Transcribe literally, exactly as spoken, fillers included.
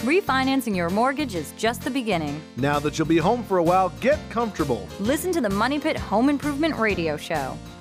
Refinancing your mortgage is just the beginning. Now that you'll be home for a while, get comfortable. Listen to the Money Pit Home Improvement Radio Show.